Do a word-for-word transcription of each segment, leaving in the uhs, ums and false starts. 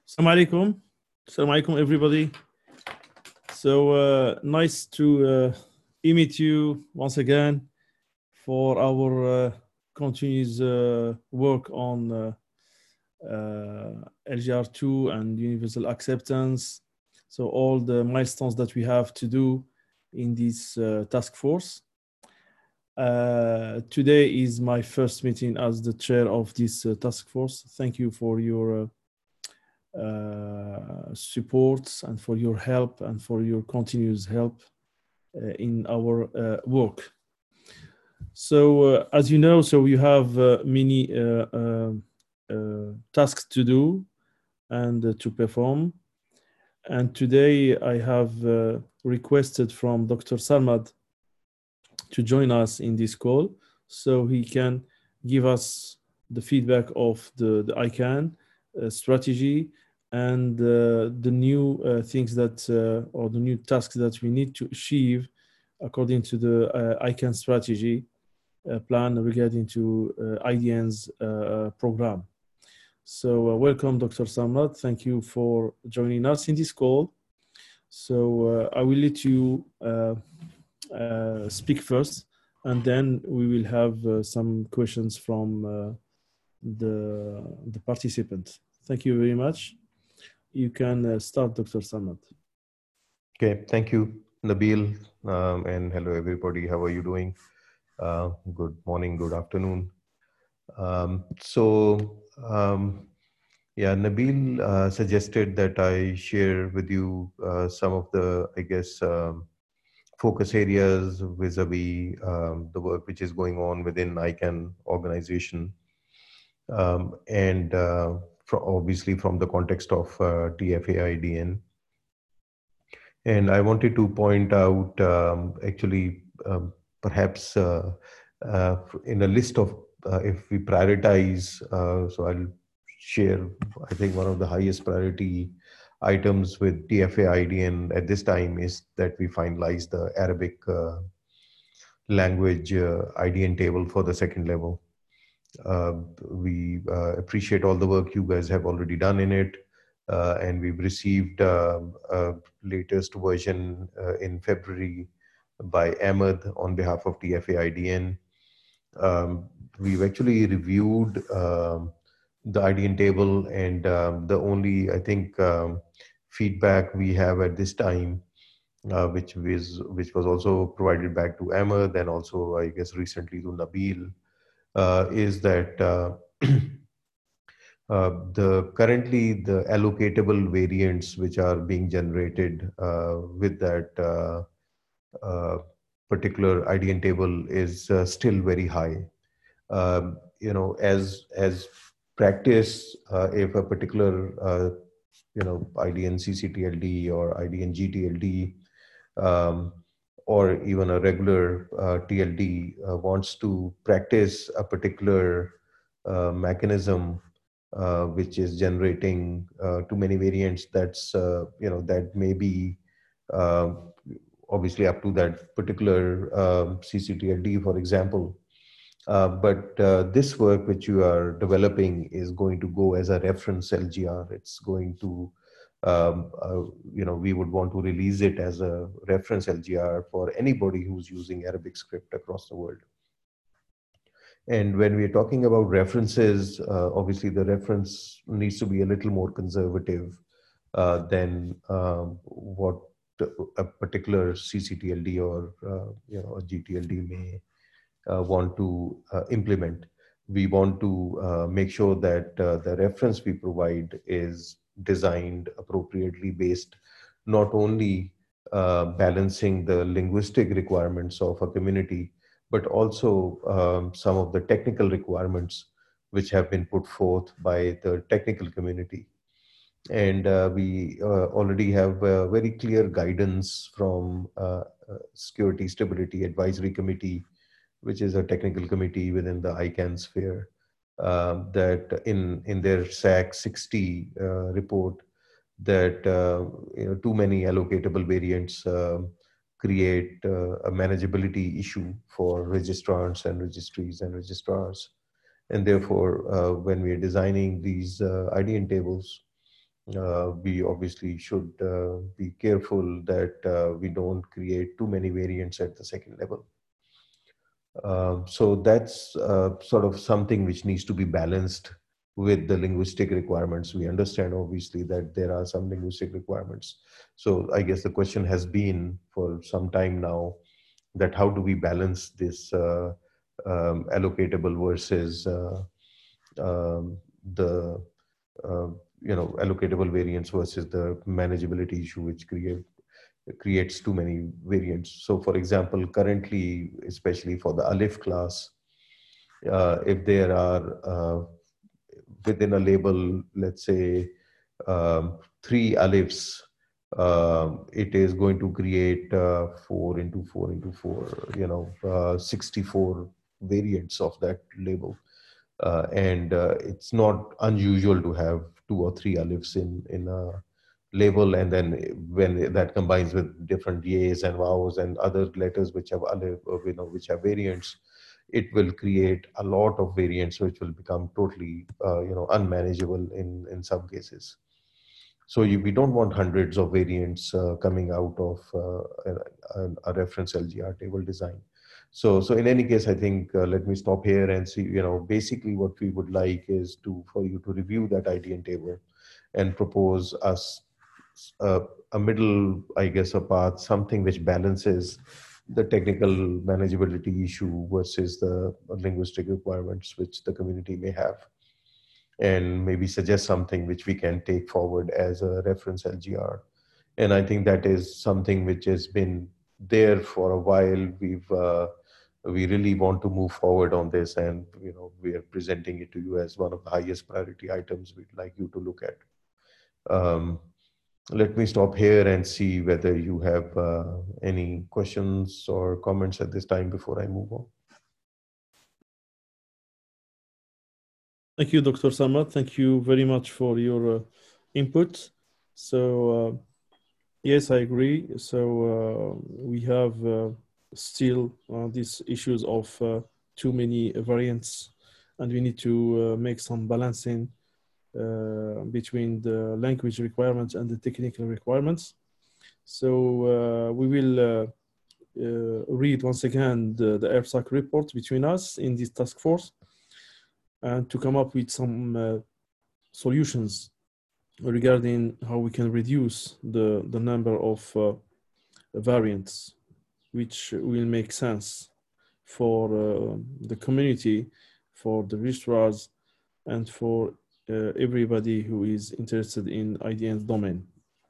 Assalamu alaikum. Assalamu alaikum, everybody. So uh, nice to uh, meet you once again for our uh, continuous uh, work on uh, uh, L G R two and universal acceptance. So all the milestones that we have to do in this uh, task force. Uh, today is my first meeting as the chair of this uh, task force. Thank you for your uh, uh, support and for your help and for your continuous help uh, in our uh, work. So uh, as you know, so you have uh, many uh, uh, uh, tasks to do and uh, to perform. And today I have uh, requested from Doctor Sarmad to join us in this call so he can give us the feedback of the, the I CANN uh, strategy and uh, the new uh, things that, uh, or the new tasks that we need to achieve according to the uh, I CANN strategy uh, plan regarding to uh, I D N's uh, program. So uh, welcome, Doctor Samrat. Thank you for joining us in this call. So uh, I will let you uh, uh, speak first, and then we will have uh, some questions from uh, the, the participants. Thank you very much. You can uh, start, Doctor Samad. Okay, thank you, Nabil, um, and hello everybody. How are you doing? Uh, good morning, good afternoon. Um, so, um, yeah, Nabil uh, suggested that I share with you uh, some of the, I guess, um, focus areas vis-a-vis um, the work which is going on within I CANN organization, um, and uh, fro- obviously from the context of uh, T F A I D N. And I wanted to point out, um, actually, um, perhaps uh, uh, in a list of, uh, if we prioritize, uh, so I'll share, I think one of the highest priority items with T F A I D N at this time is that we finalize the Arabic uh, language uh, I D N table for the second level. Uh, we uh, appreciate all the work you guys have already done in it. Uh, and we've received uh, a latest version uh, in February by Ahmed on behalf of T F A I D N. Um, we've actually reviewed um, the I D N table, and um, the only, I think, um, feedback we have at this time, uh, which was which was also provided back to Ahmed and also, I guess, recently to Nabil, uh, is that uh, uh, the currently the allocatable variants which are being generated uh, with that uh, uh, particular I D N table is uh, still very high. Um, you know, as as practice, uh, if a particular uh, you know I D N C C T L D or I D N G T L D, um, or even a regular uh, T L D uh, wants to practice a particular uh, mechanism uh, which is generating uh, too many variants, that's uh, you know that may be uh, obviously up to that particular um, C C T L D, for example. Uh, but uh, this work which you are developing is going to go as a reference L G R. It's going to, um, uh, you know, we would want to release it as a reference L G R for anybody who's using Arabic script across the world. And when we're talking about references, uh, obviously the reference needs to be a little more conservative uh, than um, what a particular C C T L D or uh, you know a G T L D may uh, want to uh, implement. We want to uh, make sure that uh, the reference we provide is designed appropriately based not only uh, balancing the linguistic requirements of a community, but also um, some of the technical requirements which have been put forth by the technical community. And uh, we uh, already have uh, very clear guidance from uh, uh, Security Stability Advisory Committee, which is a technical committee within the I CANN sphere, uh, that in, in their S A C sixty uh, report, that uh, you know, too many allocatable variants uh, create uh, a manageability issue for registrants and registries and registrars. And therefore, uh, when we are designing these uh, I D N tables, uh, we obviously should uh, be careful that uh, we don't create too many variants at the second level. Um, so that's uh, sort of something which needs to be balanced with the linguistic requirements. We understand obviously that there are some linguistic requirements. So I guess the question has been for some time now that how do we balance this uh, um, allocatable versus uh, um, the uh, you know allocatable variants versus the manageability issue which create creates too many variants. So for example, currently, especially for the Alif class, uh, if there are uh, within a label, let's say um, three Alifs, um, it is going to create uh, four into four into four, you know, uh, sixty-four variants of that label. Uh, and uh, it's not unusual to have two or three alifs in in a label, and then when that combines with different yays and wows and other letters which have alif, uh, you know, which have variants, it will create a lot of variants which will become totally uh, you know unmanageable in in some cases. So you, we don't want hundreds of variants uh, coming out of uh, a, a reference L G R table design. So, so in any case, I think uh, let me stop here and see. You know, basically, what we would like is to for you to review that I D N table and propose us uh, a middle, I guess, a path, something which balances the technical manageability issue versus the linguistic requirements which the community may have, and maybe suggest something which we can take forward as a reference L G R. And I think that is something which has been there for a while. We've uh, we really want to move forward on this, and you know we are presenting it to you as one of the highest priority items we'd like you to look at. Um, let me stop here and see whether you have uh, any questions or comments at this time before I move on. Thank you, Doctor Samad. Thank you very much for your uh, input. So, uh, yes, I agree. So, uh, we have uh, still uh, these issues of uh, too many variants, and we need to uh, make some balancing uh, between the language requirements and the technical requirements. So, uh, we will uh, uh, read once again the, the AIRSAC report between us in this task force, and to come up with some uh, solutions regarding how we can reduce the, the number of uh, variants, which will make sense for uh, the community, for the registrars, and for uh, everybody who is interested in I D N's domain.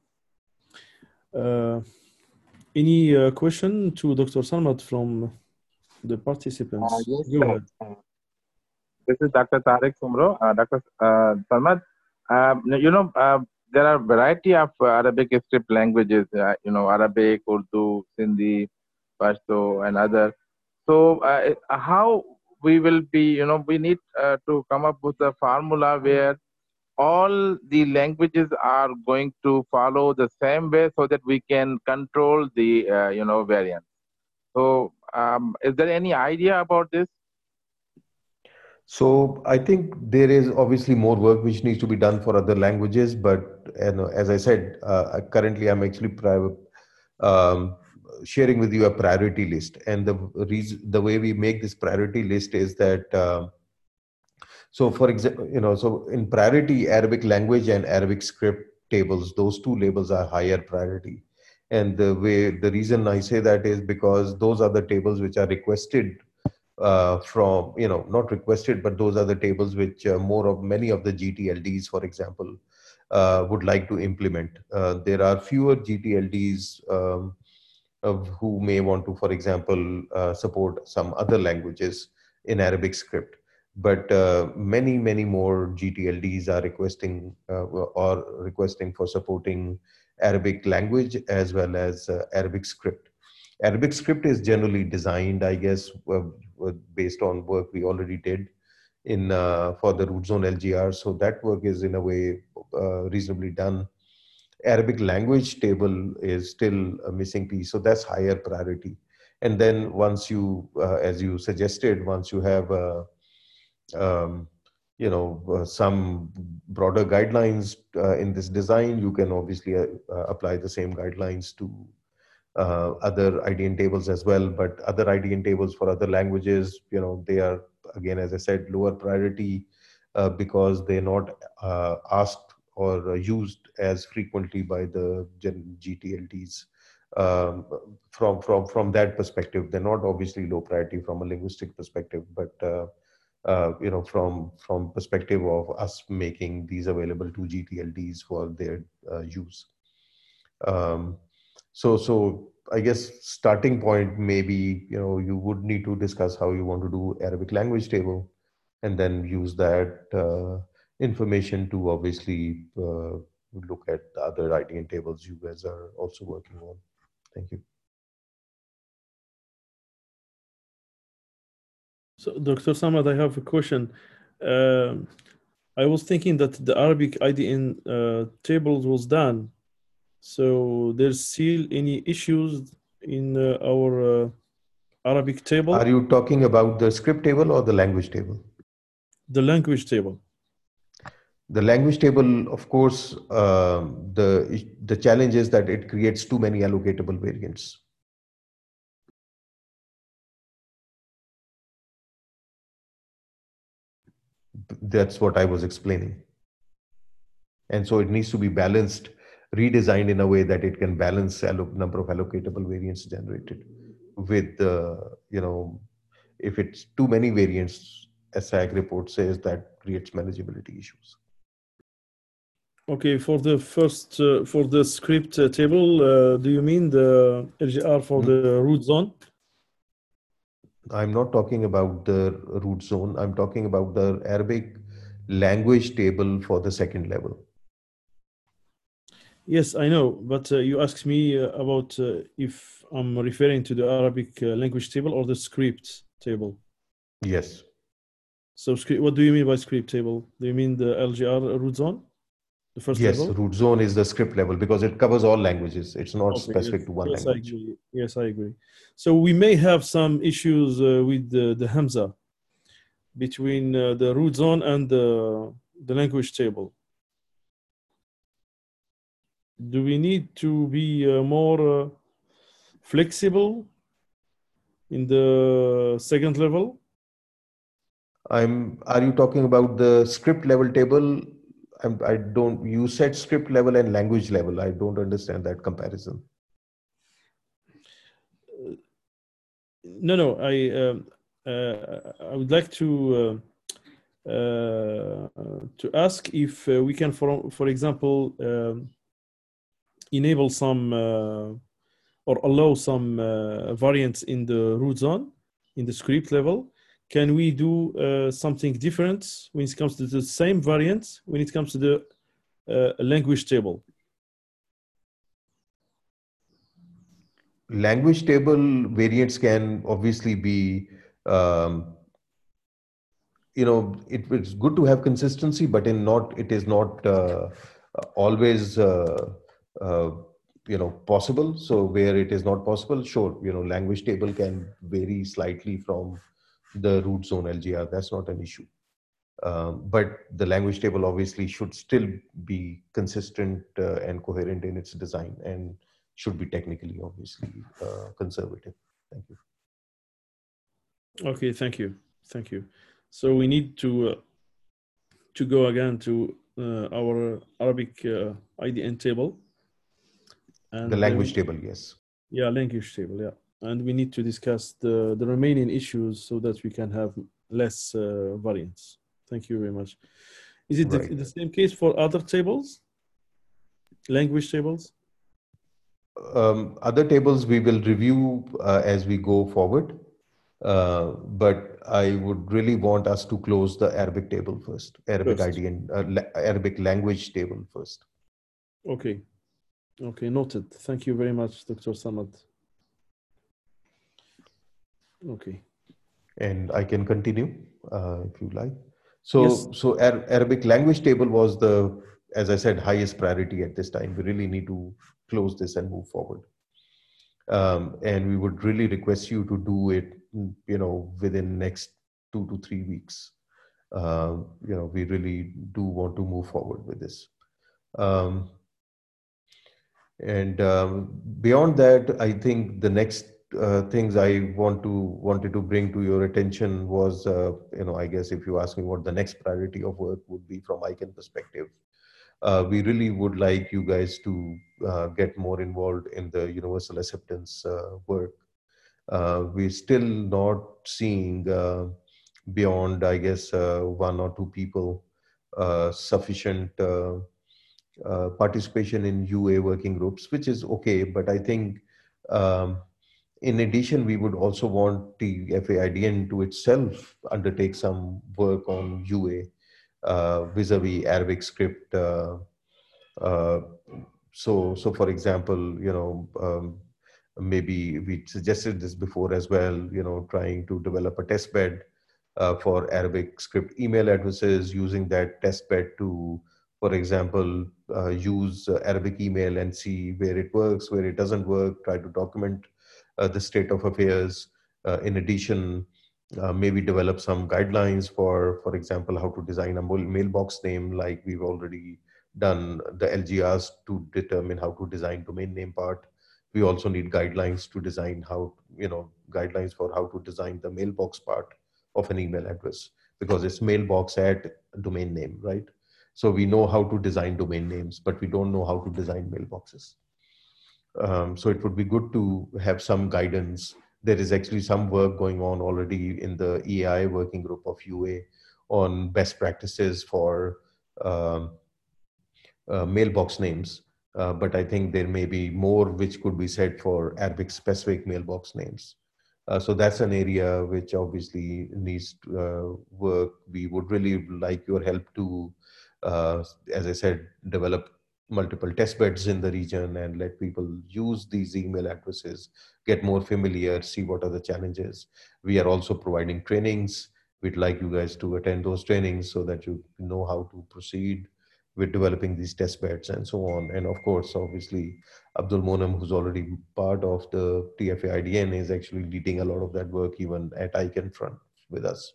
Uh, any uh, question to Doctor Samad from the participants? Uh, yes, Go ahead. This is Doctor Tariq Sumro. Uh, Doctor Uh, Samad, um, you know, uh, there are variety of uh, Arabic script languages, uh, you know, Arabic, Urdu, Sindhi, Pashto, and other. So uh, how we will be, you know, we need uh, to come up with a formula where all the languages are going to follow the same way so that we can control the, uh, you know, variants. So um, is there any idea about this? So I think there is obviously more work which needs to be done for other languages, but you know, as I said, uh, currently I'm actually private, um, sharing with you a priority list, and the reason, the way we make this priority list is that. Uh, so, for example, you know, so in priority, Arabic language and Arabic script tables, those two labels are higher priority. And the way the reason I say that is because those are the tables which are requested uh, from, you know, not requested, but those are the tables which uh, more of many of the G T L Ds, for example, uh, would like to implement. Uh, there are fewer G T L Ds um, of who may want to, for example, uh, support some other languages in Arabic script. But uh, many, many more G T L Ds are requesting uh, or requesting for supporting Arabic language as well as uh, Arabic script. Arabic script is generally designed, I guess, uh, based on work we already did in uh, for the root zone L G R. So that work is in a way uh, reasonably done. Arabic language table is still a missing piece, so that's higher priority. And then once you, uh, as you suggested, once you have a, um, you know, uh, some broader guidelines uh, in this design. You can obviously uh, uh, apply the same guidelines to uh, other I D N tables as well. But other I D N tables for other languages, you know, they are, again, as I said, lower priority uh, because they're not uh, asked or uh, used as frequently by the G T L Ts. Um, from from from that perspective, they're not obviously low priority from a linguistic perspective, but uh, uh, you know, from from perspective of us making these available to G T L Ts for their uh, use. Um, so so I guess starting point maybe, you know, you would need to discuss how you want to do Arabic language table, and then use that uh, information to obviously uh, look at the other I D N tables you guys are also working on. Thank you. So, Doctor Samad, I have a question. Um I was thinking that the Arabic I D N uh, tables was done. So there's still any issues in uh, our uh, Arabic table? Are you talking about the script table or the language table? The language table. The language table, of course, um, the the challenge is that it creates too many allocatable variants. That's what I was explaining. And so it needs to be balanced, redesigned in a way that it can balance the number of allocatable variants generated with, uh, you know, if it's too many variants, as S A G report says, that creates manageability issues. Okay, for the first, uh, for the script uh, table, uh, do you mean the L G R for Hmm. the root zone? I'm not talking about the root zone. I'm talking about the Arabic language table for the second level. Yes, I know, but uh, you asked me uh, about uh, if I'm referring to the Arabic uh, language table or the script table. Yes. So, script, what do you mean by script table? Do you mean the L G R root zone, the first Yes, level? root zone is the script level because it covers all languages. It's not Okay, specific yes, to one yes, I language. agree. Yes, I agree. So we may have some issues uh, with the, the Hamza between uh, the root zone and the, the language table. Do we need to be uh, more uh, flexible in the second level? I'm. Are you talking about the script level table? I'm, I don't. You said script level and language level. I don't understand that comparison. No, no. I um, uh, I would like to uh, uh, to ask if uh, we can, for for example, um, enable some uh, or allow some uh, variants in the root zone in the script level. Can we do uh, something different when it comes to the same variant when it comes to the uh, language table? Language table variants can obviously be, um, you know, it, it's good to have consistency, but in not, it is not uh, always, uh, uh, you know, possible. So where it is not possible, sure, you know, language table can vary slightly from the root zone L G R. That's not an issue. Um, but the language table obviously should still be consistent uh, and coherent in its design and should be technically obviously uh, conservative. Thank you. Okay, thank you, thank you. So we need to uh, to go again to uh, our Arabic uh, I D N table. And the language uh, table, yes. Yeah, language table, yeah. And we need to discuss the, the remaining issues so that we can have less uh, variants. Thank you very much. Is it the, Right. the same case for other tables, language tables? Um, other tables we will review uh, as we go forward. Uh, but I would really want us to close the Arabic table first, Arabic First. I D N, uh, la- Arabic language table first. Okay. Okay, noted. Thank you very much, Doctor Samad. Okay. And I can continue uh, if you like. So, Yes. so Ar- Arabic language table was the, as I said, highest priority at this time. We really need to close this and move forward. Um, and we would really request you to do it, you know, within next two to three weeks. uh, you know, we really do want to move forward with this. Um, and um, beyond that, I think the next uh, things I want to wanted to bring to your attention was, uh, you know, I guess if you ask me what the next priority of work would be from I C A N perspective, uh, we really would like you guys to uh, get more involved in the universal acceptance uh, work. Uh, we're still not seeing uh, beyond, I guess, uh, one or two people uh, sufficient uh, uh, participation in U A working groups, which is okay. But I think um, in addition, we would also want T F A I D N to itself undertake some work on U A uh, vis-a-vis Arabic script. Uh, uh, so, so for example, you know, um, maybe we suggested this before as well, you know, trying to develop a test bed uh, for Arabic script email addresses, using that test bed to, for example, uh, use uh, Arabic email and see where it works, where it doesn't work, try to document uh, the state of affairs. Uh, in addition, uh, maybe develop some guidelines for, for example, how to design a mailbox name, like we've already done the L G Rs to determine how to design domain name part. We also need guidelines to design how, you know, guidelines for how to design the mailbox part of an email address, because it's mailbox at domain name, right? So we know how to design domain names, but we don't know how to design mailboxes. Um, so it would be good to have some guidance. There is actually some work going on already in the E A I working group of U A on best practices for um, uh, mailbox names. Uh, but I think there may be more which could be said for Arabic specific mailbox names. Uh, so that's an area which obviously needs to, uh, work. We would really like your help to, uh, as I said, develop multiple test beds in the region and let people use these email addresses, get more familiar, see what are the challenges. We are also providing trainings. We'd like you guys to attend those trainings so that you know how to proceed with developing these test beds and so on. And of course, obviously, Abdul Monam, who's already part of the T F A I D N, is actually leading a lot of that work even at I C A N front with us.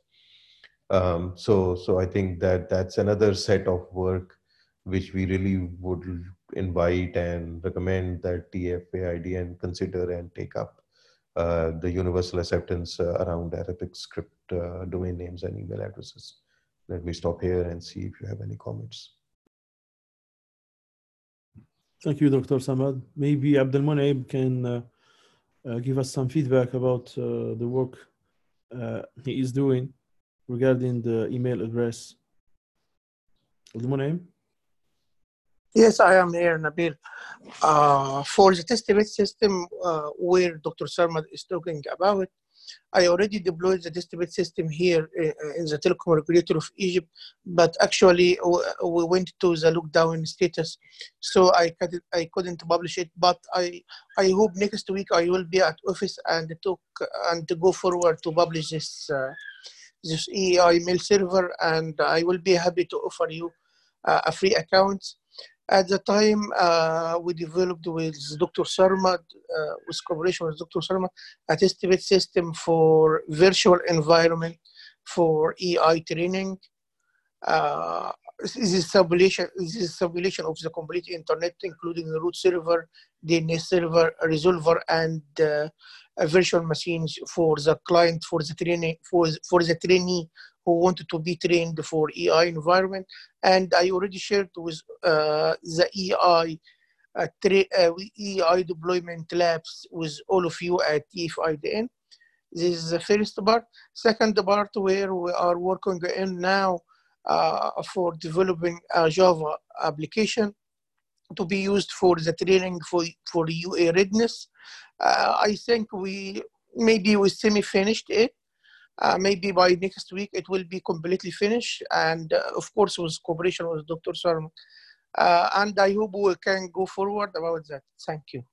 Um, so, so I think that that's another set of work which we really would invite and recommend that T F A I D N consider and take up uh, the universal acceptance uh, around Arabic script uh, domain names and email addresses. Let me stop here and see if you have any comments. Thank you, Doctor Samad. Maybe Abdelmoneim can uh, uh, give us some feedback about uh, the work uh, he is doing regarding the email address. Abdelmoneim? Yes, I am here, Nabil. Uh, for the testbed system uh, where Doctor Sarmad is talking about, I already deployed the testbed system here in the telecom regulator of Egypt, but actually we went to the lockdown status, so I couldn't, I couldn't publish it. But I I hope next week I will be at office and talk and to go forward to publish this uh, this E A I mail server, and I will be happy to offer you uh, a free account. At the time, uh, we developed with Doctor Sarmad, uh, with cooperation with Doctor Sarmad, a testbed system for virtual environment for E I training. Uh, this is simulation. This is simulation of the complete internet, including the root server, D N S server, resolver, and uh, virtual machines for the client, for the training, for for the trainee who wanted to be trained for E I environment. And I already shared with uh, the E I uh, uh, E I deployment labs with all of you at T F A I D N. This is the first part. Second part, where we are working in now uh, for developing a Java application to be used for the training for, for U A readiness. Uh, I think we maybe we semi-finished it. Uh, maybe by next week it will be completely finished, and uh, of course with cooperation with Doctor Sarmad. Uh, and I hope we can go forward about that. Thank you.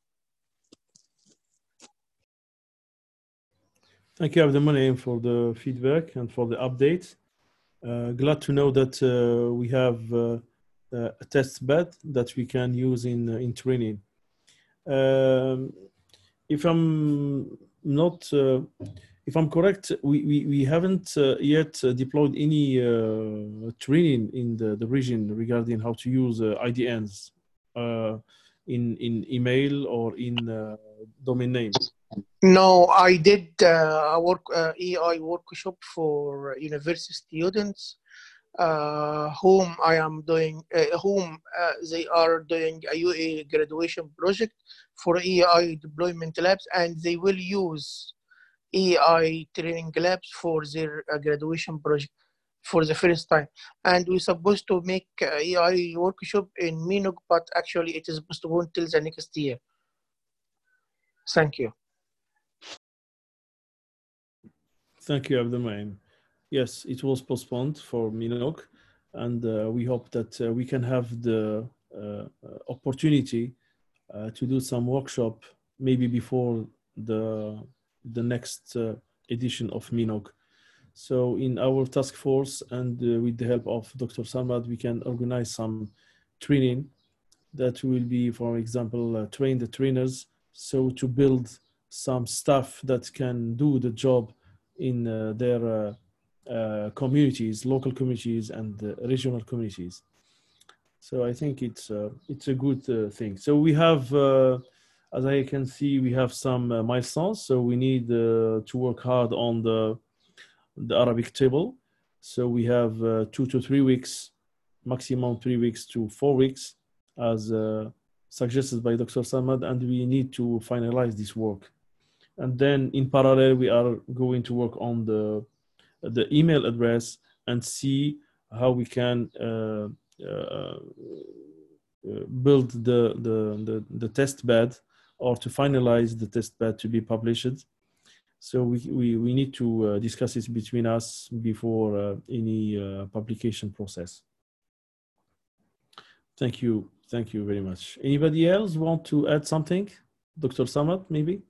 Thank you, Abdelmoneim, for the feedback and for the update. Uh, glad to know that uh, we have uh, a test bed that we can use in uh, in training. Um, if I'm not uh, if I'm correct, we, we, we haven't uh, yet uh, deployed any uh, training in the, the region regarding how to use uh, I D Ns uh, in, in email or in uh, domain name. No, I did uh, a work uh, A I workshop for university students, uh, whom I am doing, uh, whom uh, they are doing a U A graduation project for A I deployment labs, and they will use A I training labs for their uh, graduation project for the first time. And we're supposed to make uh, A I workshop in Minok, but actually it is postponed till the next year. Thank you. Thank you, Abdelmain. Yes, it was postponed for Minok, and uh, we hope that uh, we can have the uh, opportunity uh, to do some workshop maybe before the the next uh, edition of Minok. So in our task force and uh, with the help of Doctor Sarmad, we can organize some training that will be, for example, uh, train the trainers, so to build some staff that can do the job in uh, their uh, uh, communities, local communities and uh, regional communities. So I think it's uh, it's a good uh, thing. So we have, uh, as I can see, we have some uh, milestones. So we need uh, to work hard on the the Arabic table. So we have uh, two to three weeks, maximum three weeks to four weeks, as uh, suggested by Doctor Samad, and we need to finalize this work. And then in parallel, we are going to work on the the email address and see how we can uh, uh, build the, the, the, the test bed, or to finalize the test bed to be published. So we, we, we need to uh, discuss it between us before uh, any uh, publication process. Thank you. Thank you very much. Anybody else want to add something? Doctor Samad, maybe?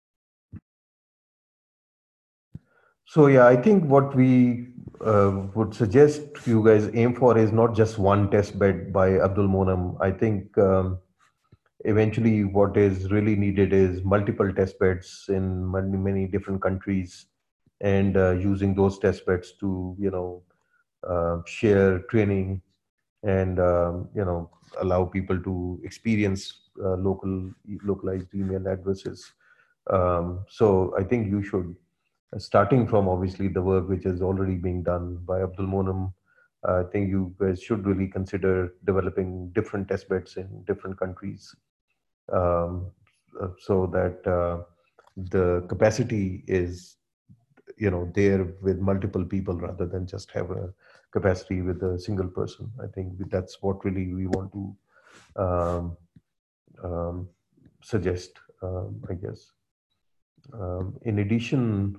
So yeah, I think what we uh, would suggest you guys aim for is not just one test bed by Abdul Monam. I think um, eventually what is really needed is multiple test beds in many, many different countries, and uh, using those test beds to, you know, uh, share training and, um, you know, allow people to experience uh, local, localized email addresses. Um, so I think you should, starting from obviously the work which is already being done by Abdul Monam, uh, I think you guys should really consider developing different test beds in different countries, um, so that uh, the capacity is, you know, there with multiple people rather than just have a capacity with a single person. I think that's what really we want to um, um, suggest, um, I guess. Um, in addition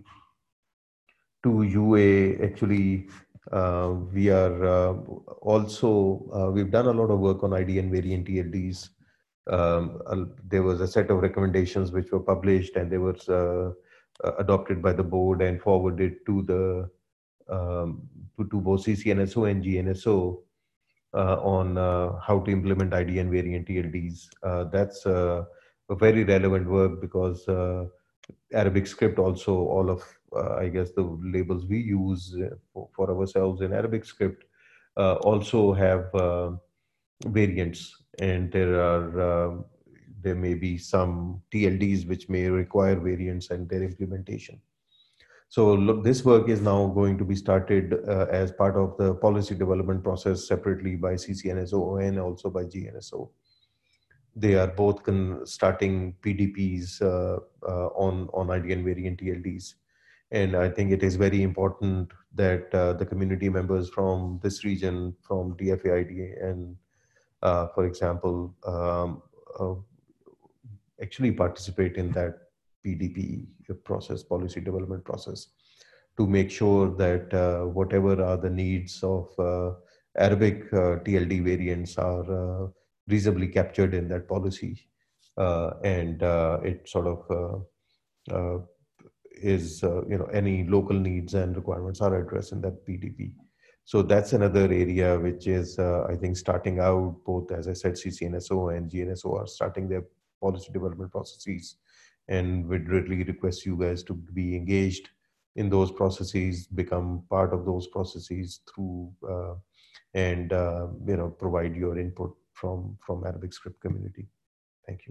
to U A, actually, uh, we are uh, also, uh, we've done a lot of work on I D and variant T L Ds. Um, uh, there was a set of recommendations which were published, and they were uh, uh, adopted by the board and forwarded to the um, to, to both C C N S O and G N S O uh, on uh, how to implement I D and variant T L Ds. Uh, that's uh, a very relevant work, because uh, Arabic script also, all of uh, I guess the labels we use for, for ourselves in Arabic script uh, also have uh, variants, and there are uh, there may be some T L Ds which may require variants and their implementation. So look, this work is now going to be started uh, as part of the policy development process separately by C C N S O and also by G N S O. They are both starting P D Ps uh, uh, on, on I D and variant T L Ds. And I think it is very important that uh, the community members from this region, from D F A I D A and, uh, for example, um, uh, actually participate in that P D P process, policy development process, to make sure that uh, whatever are the needs of uh, Arabic uh, T L D variants are uh, reasonably captured in that policy, uh, and uh, it sort of uh, uh, is, uh, you know, any local needs and requirements are addressed in that P D P. So that's another area which is, uh, I think, starting out. Both, as I said, C C N S O and G N S O are starting their policy development processes, and we'd really request you guys to be engaged in those processes, become part of those processes through uh, and uh, you know provide your input from from Arabic script community. Thank you.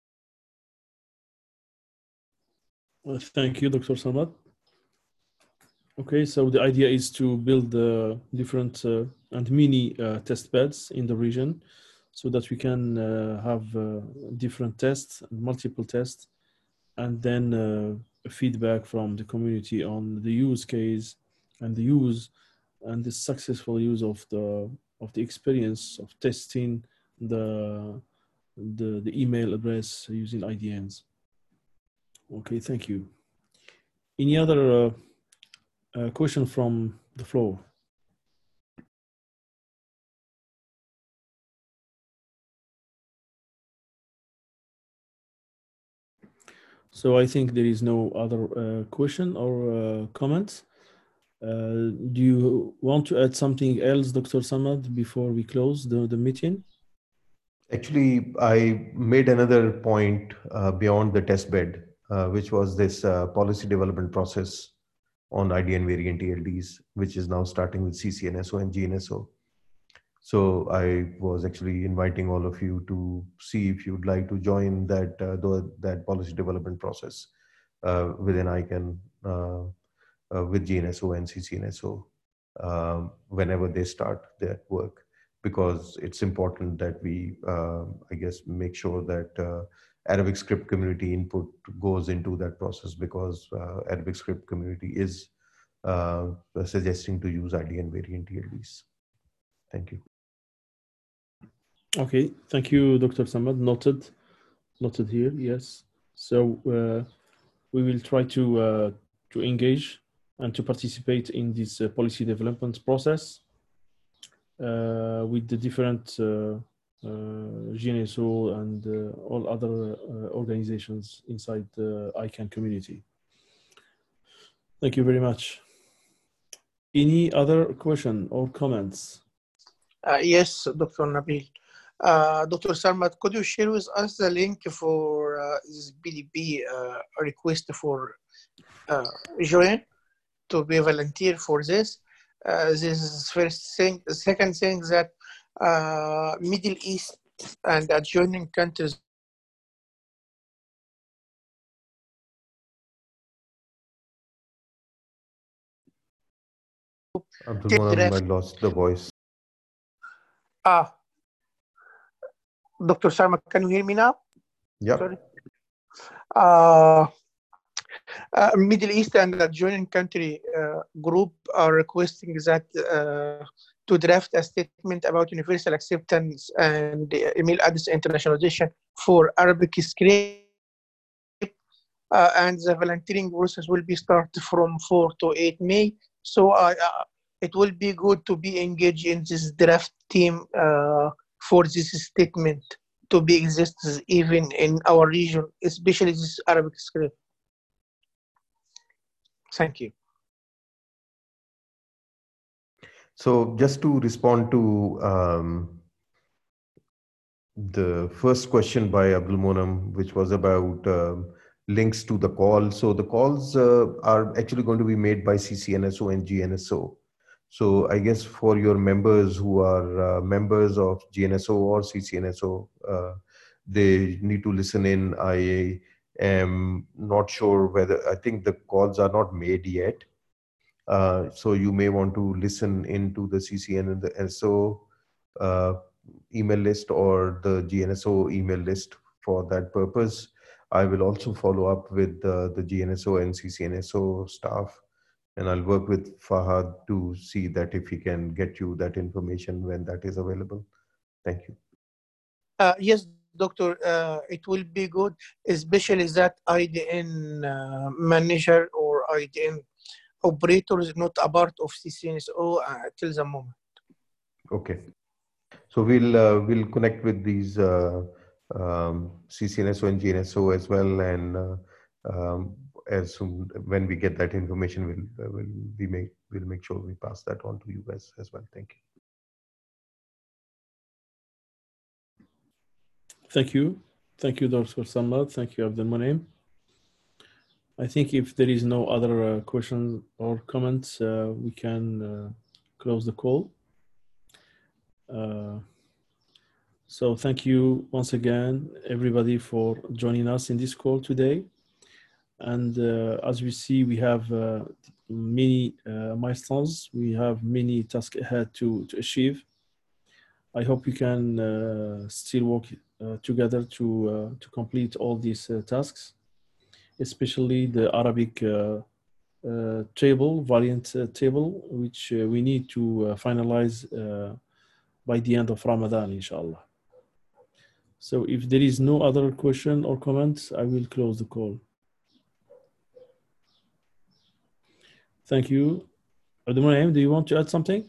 Well, thank you, Doctor Samad. Okay, so the idea is to build uh, different uh, and mini uh, test beds in the region so that we can uh, have uh, different tests, multiple tests, and then uh, feedback from the community on the use case and the use and the successful use of the of the experience of testing the the, the email address using I D Ns. Okay, thank you. Any other uh, uh, question from the floor? So I think there is no other uh, question or uh, comment. Uh, do you want to add something else, Doctor Samad, before we close the, the meeting? Actually, I made another point uh, beyond the test bed, uh, which was this uh, policy development process on I D N variant E L Ds, which is now starting with C C N S O and G N S O. So I was actually inviting all of you to see if you'd like to join that uh, the, that policy development process uh, within I CANN uh, uh, with G N S O and C C N S O um, whenever they start their work, because it's important that we, uh, I guess, make sure that uh, Arabic script community input goes into that process, because uh, Arabic script community is uh, suggesting to use I D N variant E L Ds. Thank you. Okay, thank you, Doctor Samad. Noted, noted here. Yes. So uh, we will try to uh, to engage and to participate in this uh, policy development process uh, with the different uh, uh, G N S O and uh, all other uh, organizations inside the I CANN community. Thank you very much. Any other question or comments? Uh, yes, Doctor Nabil. Uh, Doctor Sarmat, could you share with us the link for uh, this B D P uh, request for uh, join to be a volunteer for this? Uh, this is first thing. The second thing that uh, Middle East and adjoining countries. Abdul Monem, I lost the voice. Ah, Doctor Sarmat, can you hear me now? Yeah. Sorry. Uh, uh, Middle East and adjoining country uh, group are requesting that uh, to draft a statement about universal acceptance and uh, email address internationalization for Arabic script. Uh, and the volunteering process will be started from four to eight May. So uh, uh, it will be good to be engaged in this draft team uh, for this statement to be exists even in our region, especially this Arabic script. Thank you. So just to respond to um, the first question by Abdul Monem, which was about um, links to the call. So the calls uh, are actually going to be made by C C N S O and G N S O. So I guess for your members who are uh, members of G N S O or C C N S O, uh, they need to listen in. I am not sure whether, I think the calls are not made yet. Uh, so you may want to listen into the C C N and the S O uh, email list or the G N S O email list for that purpose. I will also follow up with uh, the G N S O and C C N S O staff, and I'll work with Fahad to see that if he can get you that information when that is available. Thank you. Uh, yes, Doctor, uh, it will be good, especially that I D N uh, manager or I D N operator is not a part of C C N S O uh, till the moment. Okay. So we'll uh, we'll connect with these uh, um, C C N S O and G N S O as well, and uh, um, as soon when we get that information, we'll uh, we'll we make we'll make sure we pass that on to you guys as well. Thank you. Thank you. Thank you, Doctor Samad. Thank you, Abdul Monem. I think if there is no other uh, questions or comments, uh, we can uh, close the call. Uh, so thank you once again, everybody, for joining us in this call today. And uh, as we see, we have uh, many uh, milestones. We have many tasks ahead to, to achieve. I hope we can uh, still work uh, together to, uh, to complete all these uh, tasks, especially the Arabic uh, uh, table, variant uh, table, which uh, we need to uh, finalize uh, by the end of Ramadan, inshallah. So if there is no other question or comments, I will close the call. Thank you. Abdulmunaim, do you want to add something?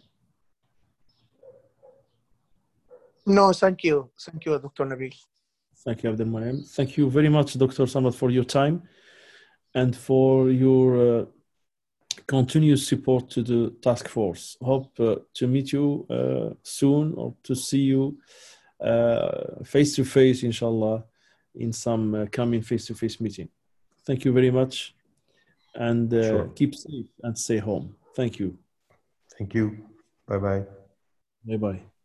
No, thank you. Thank you, Doctor Nabil. Thank you, Abdulmunaim. Thank you very much, Doctor Samad, for your time and for your uh, continuous support to the task force. Hope uh, to meet you uh, soon or to see you uh, face-to-face, inshallah, in some uh, coming face-to-face meeting. Thank you very much, and uh, Sure. keep safe and stay home. Thank you. Thank you. Bye-bye. Bye-bye.